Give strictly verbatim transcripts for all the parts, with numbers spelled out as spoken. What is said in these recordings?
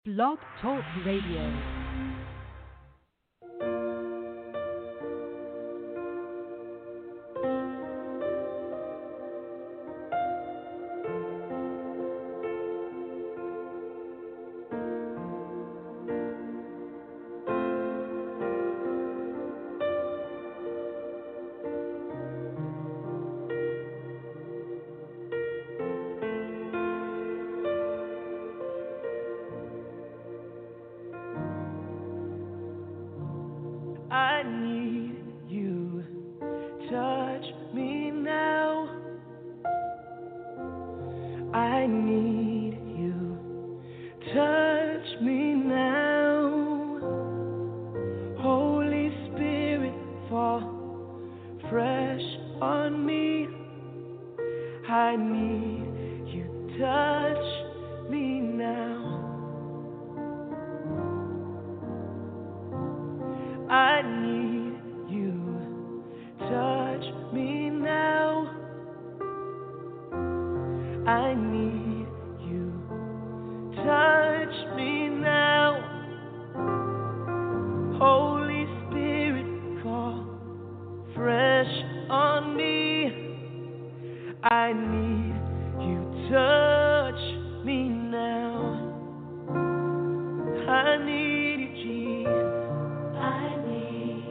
Blog Talk Radio. I need you. Touch me now. I need you. Touch me now. Holy Spirit, fall fresh on me. I need you. Touch me now. I need you. Touch me now. I need you. Touch me now. Holy Spirit, fall fresh on me. I need you. Touch me now. I need you, Jesus. I need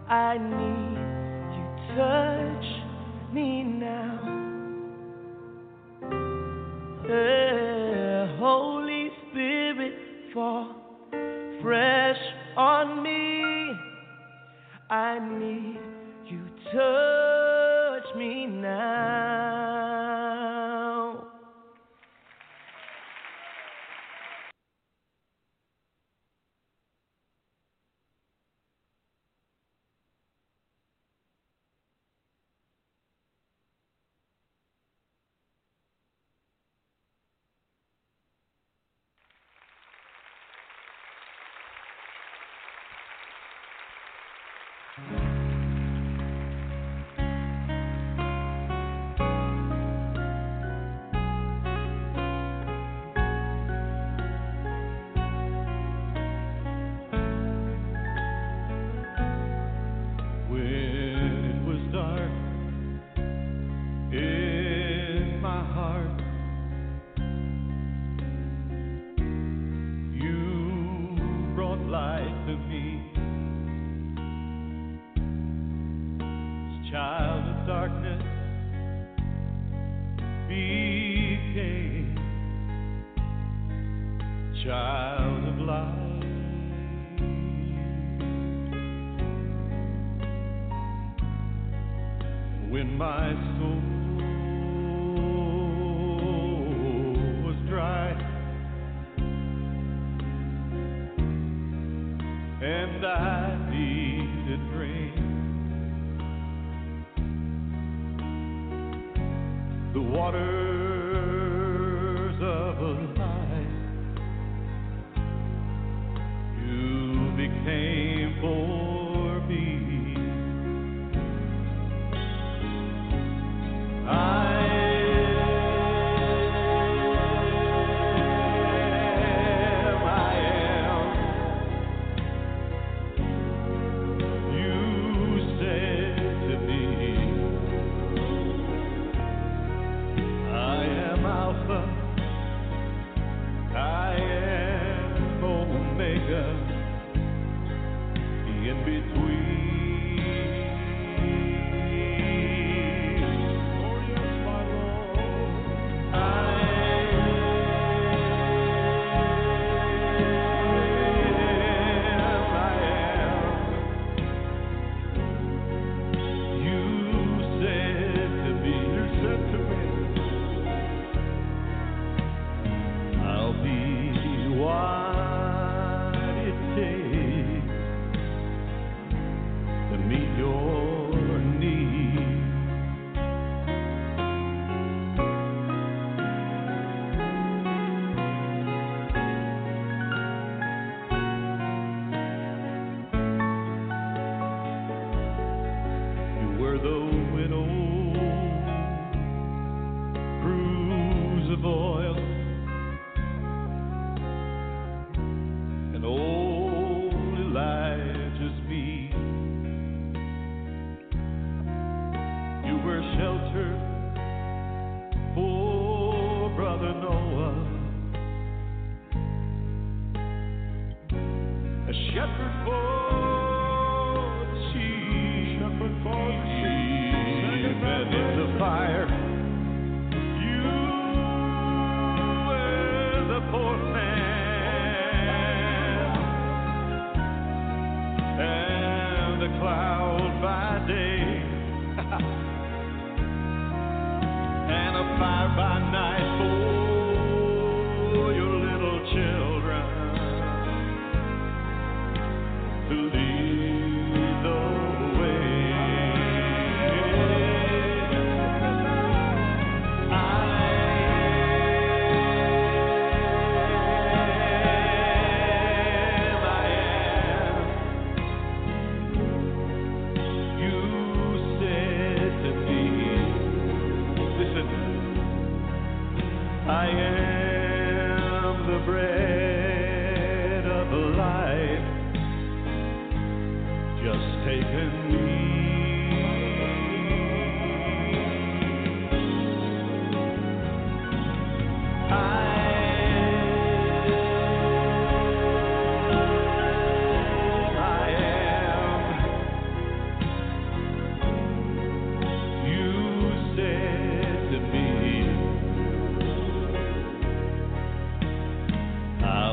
I need you, touch me now. Uh, Holy Spirit, fall fresh on me. I need you, touch me now.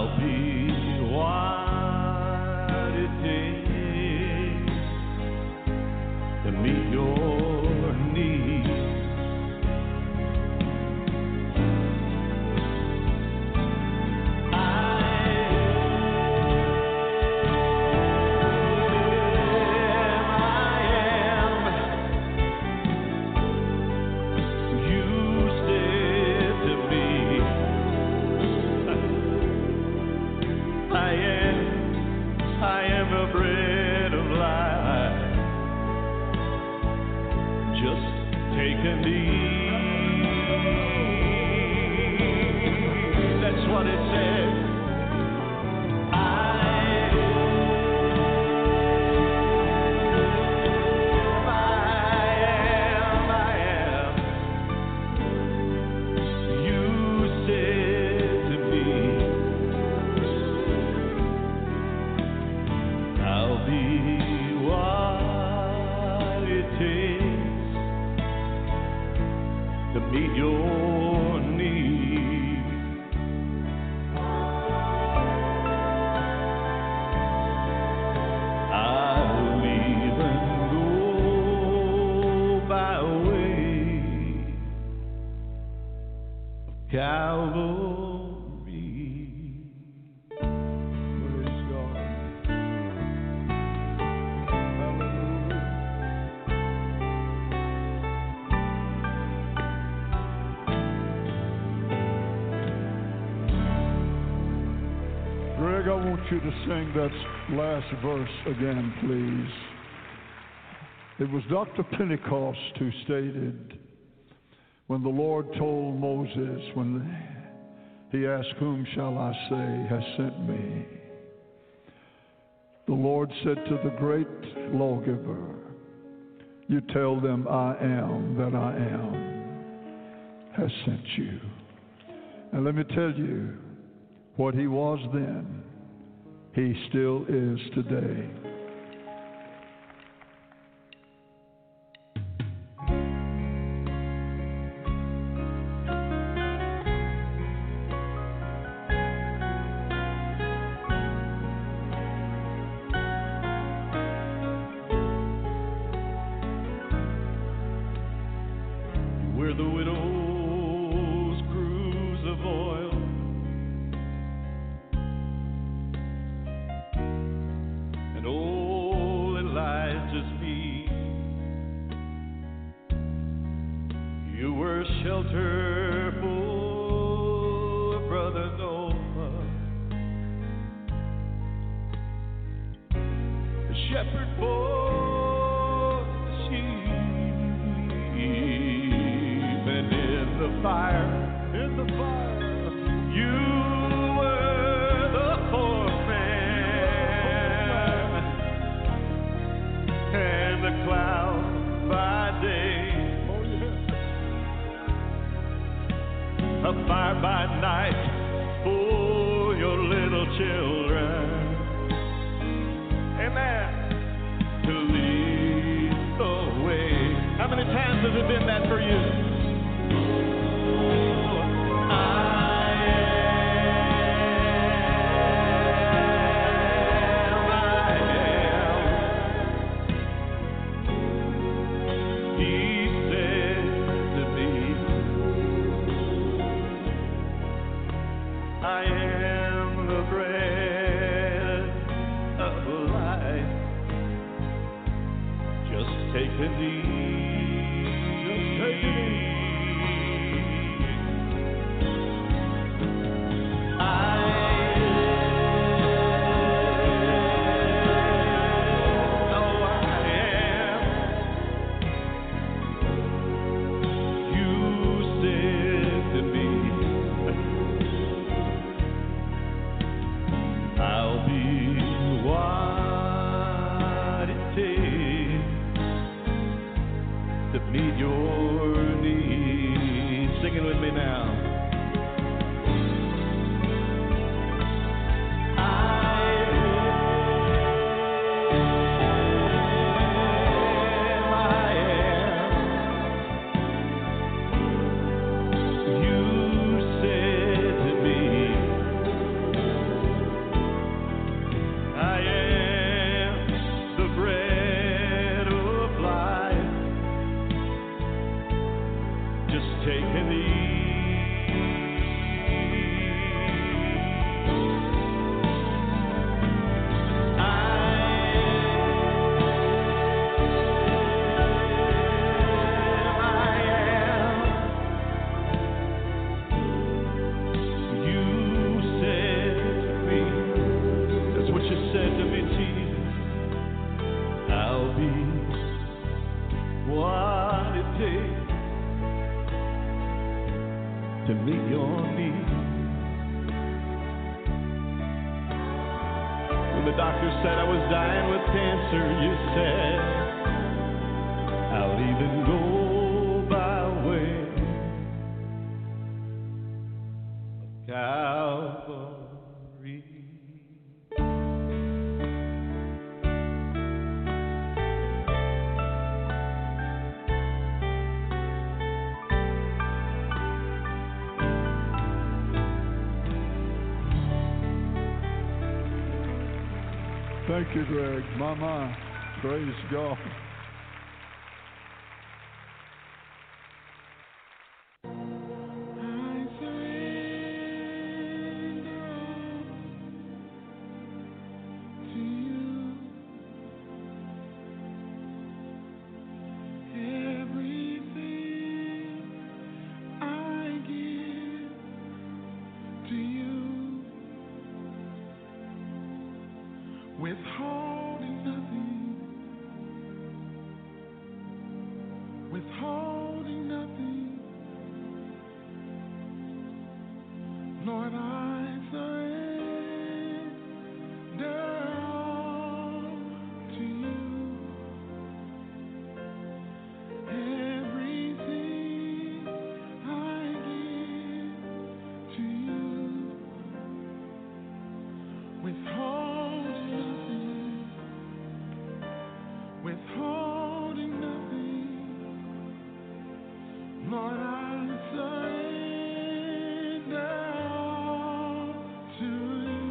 I'll be what it takes to meet your needs. You to sing that last verse again, please. It was Doctor Pentecost who stated, when the Lord told Moses, when he asked, "Whom shall I say has sent me?" The Lord said to the great lawgiver, "You tell them I am that I am has sent you." And let me tell you, what he was then, he still is today. Where the widow's cruse of oil and old Elijah's feet, you were shelter for brother Noah, the shepherd for the sheep, and in the fire, in the fire, you were the fourth man, and the cloud by day, a fire by night for your little children. Amen. To lead the way. How many times has it been that for you? When the doctor said I was dying with cancer, you said, I'll even go by way of Calvary. Thank you, Greg. My, my. Praise God. Withholding nothing, withholding nothing, Lord, I surrender all to you. Everything I give to you, withholding nothing, withholding nothing, Lord, I surrender all to you.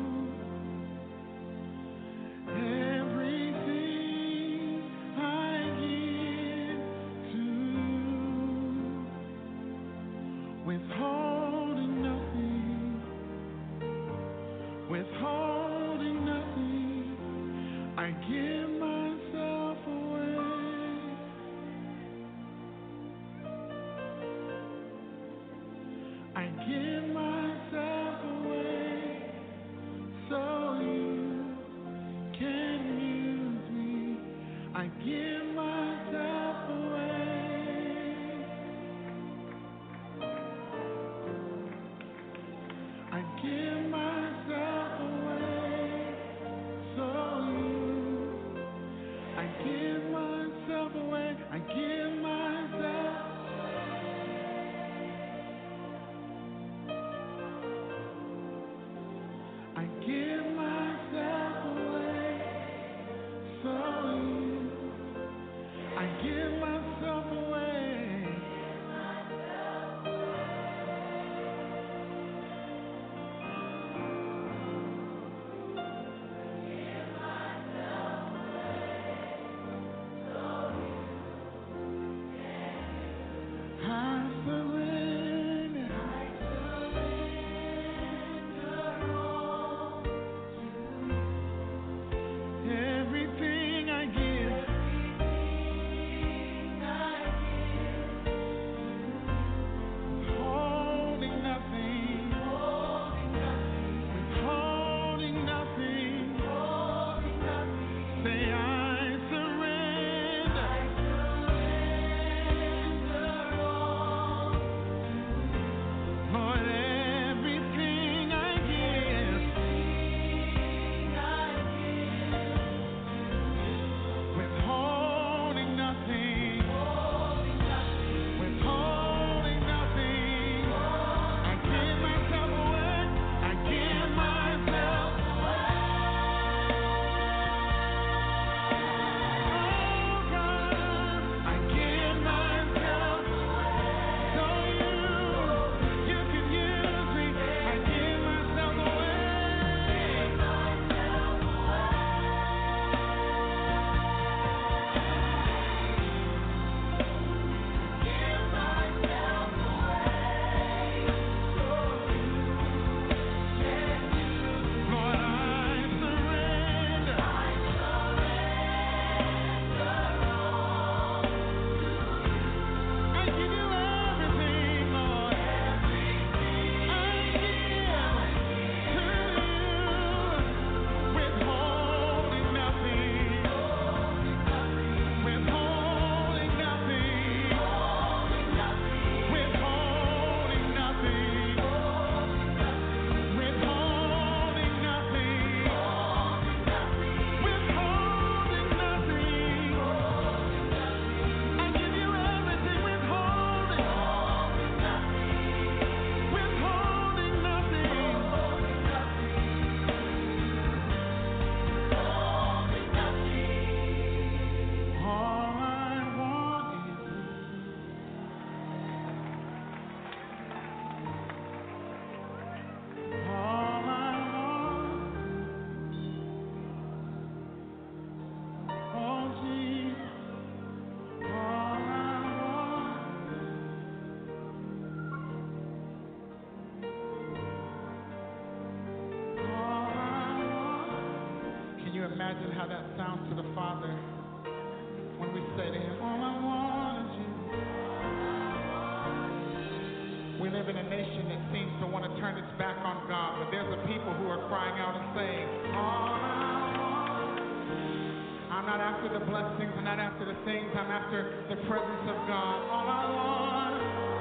Everything I give to you, withholding nothing, withholding nothing, I give myself away. I give myself away so you can use me. I give myself away. I give myself away so you imagine how that sounds to the Father when we say to him, all I want is you. We live in a nation that seems to want to turn its back on God, but there's a people who are crying out and saying, all I want. I'm not after the blessings, I'm not after the things, I'm after the presence of God. All I want.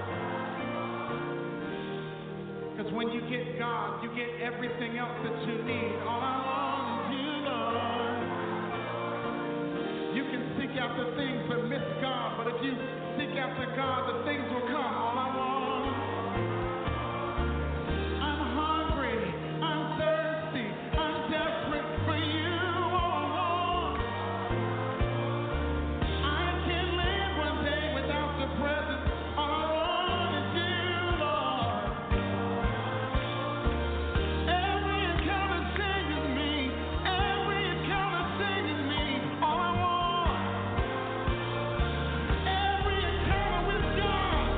Because when you get God, you get everything else that you need. All I want is you, Lord. You can seek after things but miss God, but if you seek after God, the things will come. All I want. God.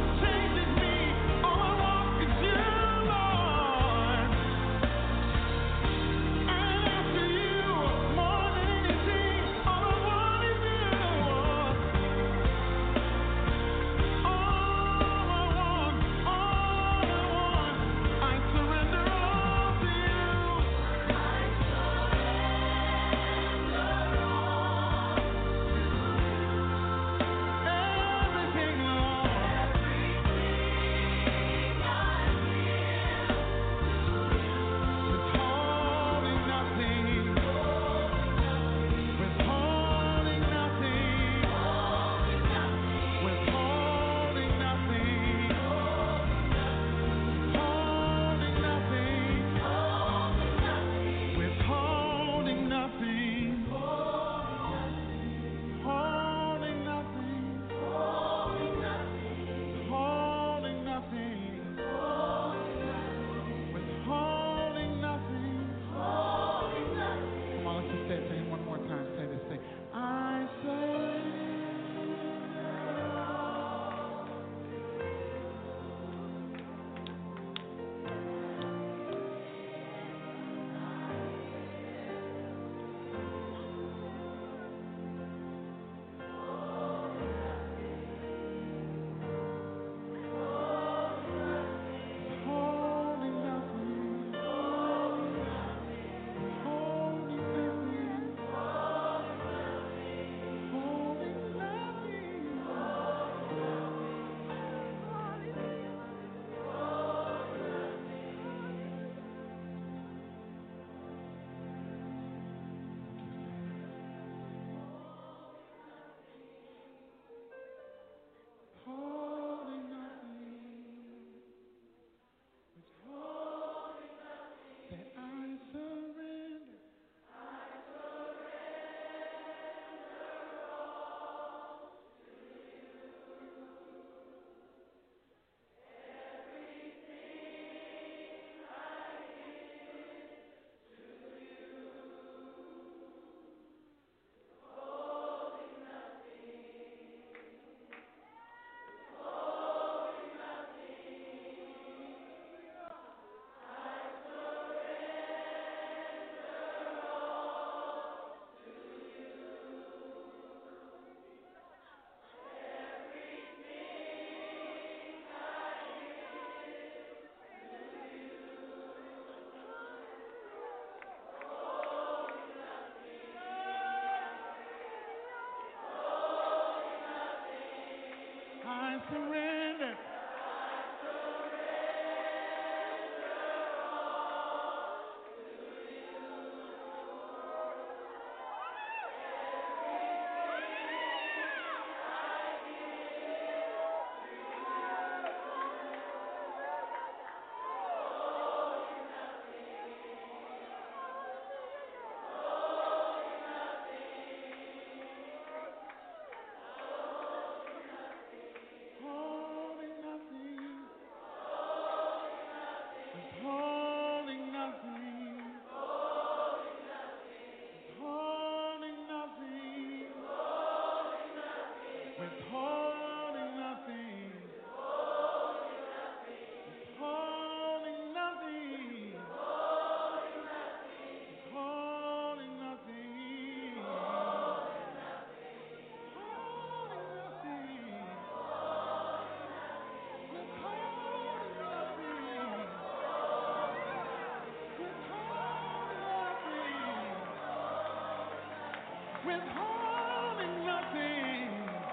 withholding nothing,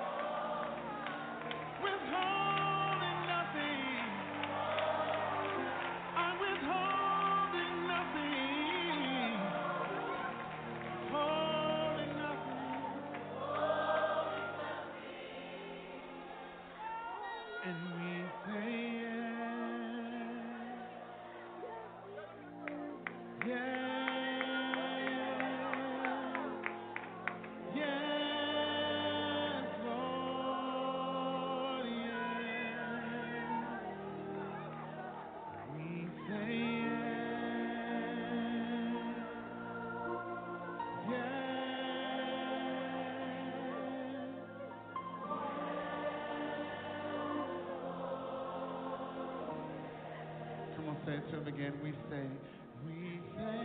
withholding nothing. I'm withholding nothing, withholding nothing. And we say yes, yes. Say it to him again. We say, we say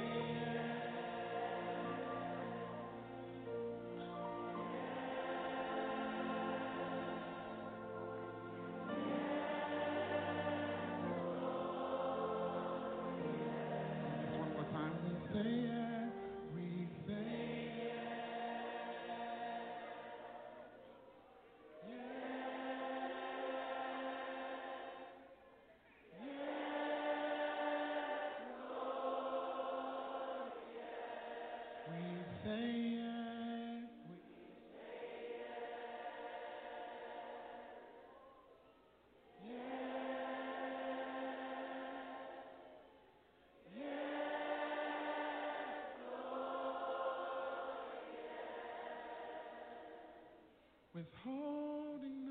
just one more time. We say yes. We say withholding